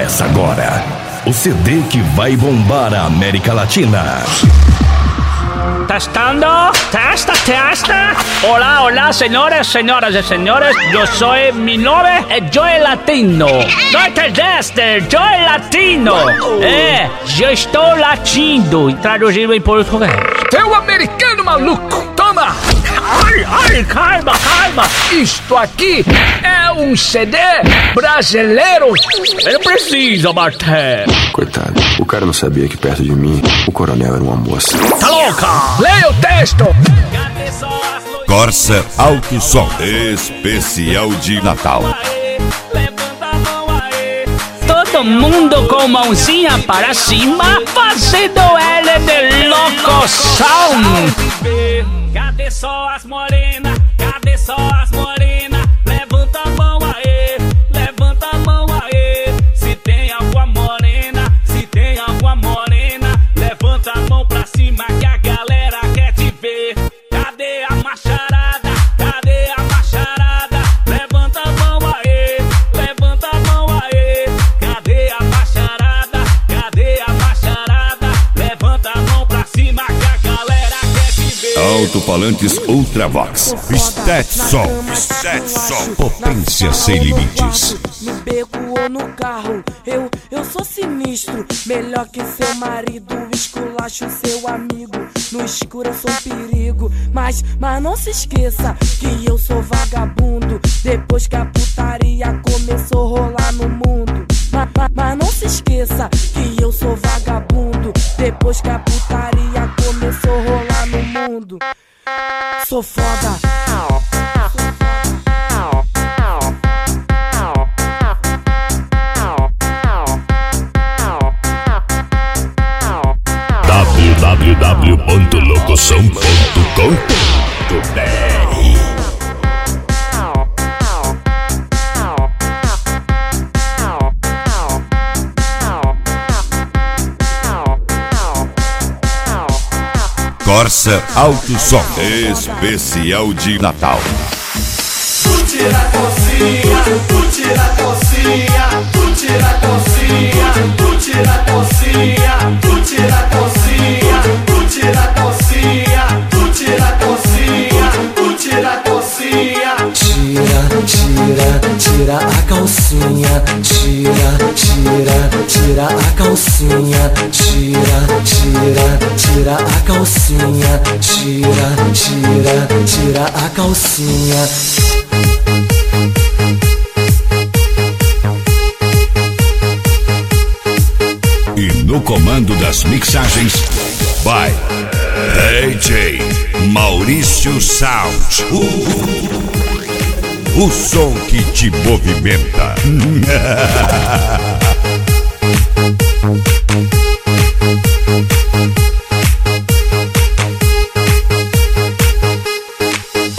Começa agora o CD que vai bombar a América Latina. Testando, testa. Hola, señores y señores. Yo soy, mi nombre es Joel Latino. ¿No entendeste? Joel Latino. Eu estou latindo e traduzindo em português. Teu americano maluco, toma! Ai, calma. Isto aqui é um CD brasileiro. Não precisa, Marté. Coitado, o cara não sabia que perto de mim o coronel era uma moça. Tá louca? Leia o texto. Corsa Alto Som especial de Natal. Todo mundo com mãozinha para cima, fazendo L de locoção. Cadê só as morenas? Cadê só as morenas? Levanta a mão aí, levanta a mão aí. Se tem alguma morena, levanta a mão pra cima que a galera quer te ver. Cadê a macharada? Cadê a macharada? Levanta a mão aí, levanta a mão aí. Cadê a macharada? Cadê a macharada? Levanta a mão pra cima que a galera quer te ver. Alto-falantes Ultravox. Stetson. Potência sem limites. No beco ou no carro, eu sou sinistro. Melhor que seu marido, esculacho seu amigo. No escuro eu sou um perigo. Mas não se esqueça que eu sou vagabundo. Depois que a putaria começou a rolar no mundo. Mas não se esqueça que eu sou vagabundo. Depois que a putaria começou a rolar no mundo. Sou foda. www.locoção.com.br Corsa Alto Som especial de Natal. Curte a calcinha, curte a calcinha, curte a calcinha, curte a calcinha, curte a calcinha, curte a calcinha, curte a calcinha, curte a calcinha. Tira a calcinha, tira a calcinha, tira a calcinha, tira a calcinha. E no comando das mixagens, vai DJ Maurício Sound. O som que te movimenta.